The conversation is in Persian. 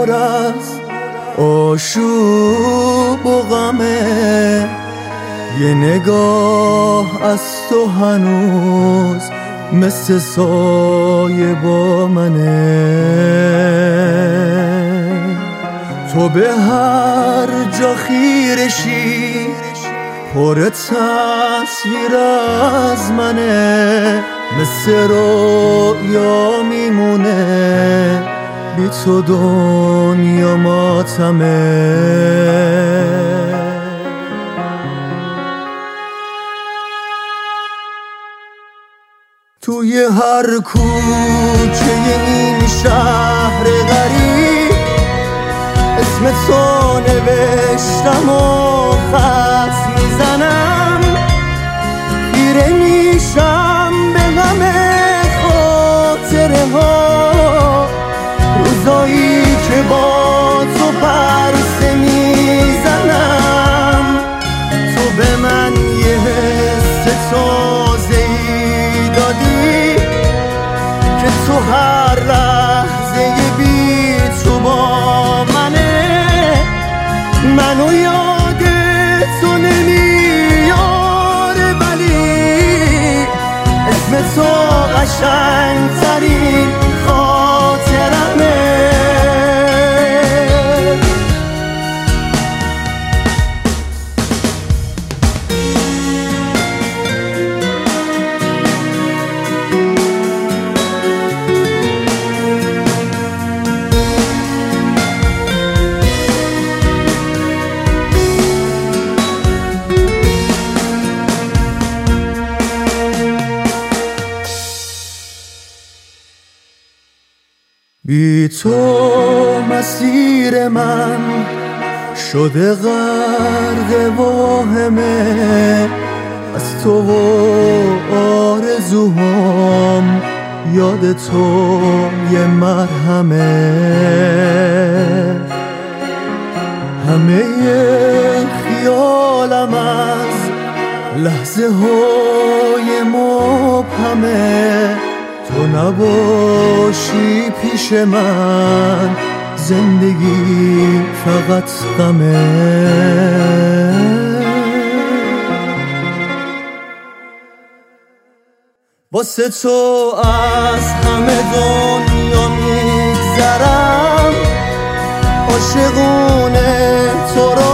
پر از آشوب و غمه، یه نگاه از تو هنوز مثل سایه با منه. تو به هر جا خیرشی پر تصویر از منه، مثل رویا میمونه بی تو دنیا ماتمه. توی هر کوچه این شهر غریب اسم تو نوشتم و خط میزنم، خیره میشم به غم خاطره ها، روزایی که با تو پرسه میزنم. تو به من یه حس تازه‌ای دادی که تو هر لحظه بی تو با منه، منو یاد تو نمیاره ولی اسم تو قشنگ‌ترین خاطرمه. بی تو مسیر من شده غرق واهمه، از تو و آرزوهام یاد تو یه مرهمه. همه خیالم از لحظه های مبهمه، تو نباشی پیش من زندگی فقط غمه. واسه تو از همه دنیا میگذرم، عاشقونه تو رو